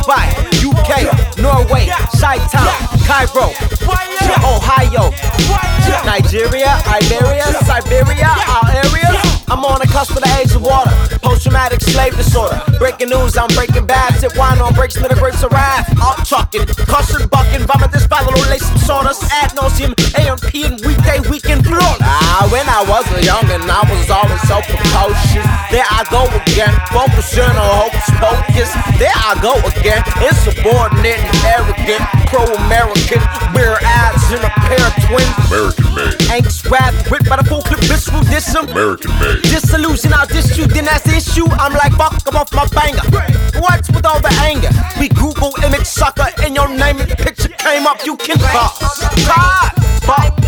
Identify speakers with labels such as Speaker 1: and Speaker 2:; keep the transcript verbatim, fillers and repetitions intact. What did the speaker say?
Speaker 1: Dubai, U K, Norway, Chi-Town, Cairo, Ohio, Nigeria, Iberia, Siberia, our areas. I'm on the cusp of the age of water. Post-traumatic slave disorder. Breaking news, I'm breaking bad. Tip wine on breaks, to the grapes of wrath. Out trucking, caution bucking, vomit this follow relation disorders. Ad nauseum, A M P and weekday weekend floor. Ah, when I was a young and I was always so precocious. There I go again, focusing on hocus pocus. There I go again, insubordinate and arrogant, pro-American, beer ads in a pair of twins.
Speaker 2: American made.
Speaker 1: Anxious rap, whipped by the full clip, visceral dism.
Speaker 2: American made.
Speaker 1: Disillusion, I'll diss you, then that's the issue. I'm like, fuck, I'm off my banger. What's with all the anger? We Google image sucker, and your name and picture came up, you can call. God, fuck.